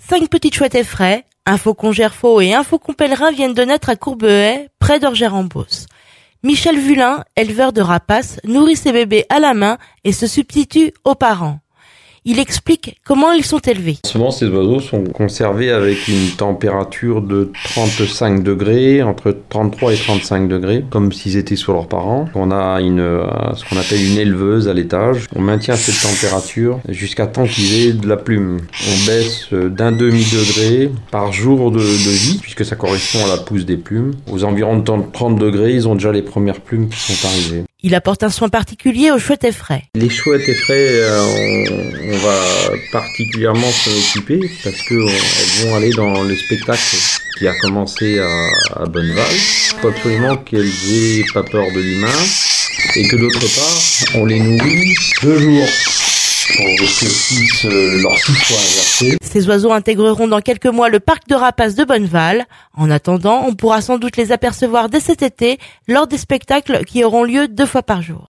5 petites chouettes effraies, un faucon gerfaut et un faucon pèlerin viennent de naître à Courbehaye, près d'Orgères-en-Beauce. Michel Vulin, éleveur de rapaces, nourrit ses bébés à la main et se substitue aux parents. Il explique comment ils sont élevés. Souvent, ces oiseaux sont conservés avec une température de 35 degrés, entre 33 et 35 degrés, comme s'ils étaient sous leurs parents. On a ce qu'on appelle une éleveuse à l'étage. On maintient cette température jusqu'à temps qu'ils aient de la plume. On baisse d'un demi-degré par jour de vie, puisque ça correspond à la pousse des plumes. Aux environs de 30 degrés, ils ont déjà les premières plumes qui sont arrivées. Il apporte un soin particulier aux chouettes effraies. Les chouettes effraies, on va particulièrement s'en occuper parce qu'elles vont aller dans le spectacle qui a commencé à Bonneval. Il faut absolument qu'elles aient pas peur de l'humain et que d'autre part, on les nourrit 2 jours pour que leur cycle soit inversé. Ces oiseaux intégreront dans quelques mois le parc de rapaces de Bonneval. En attendant, on pourra sans doute les apercevoir dès cet été lors des spectacles qui auront lieu 2 fois par jour.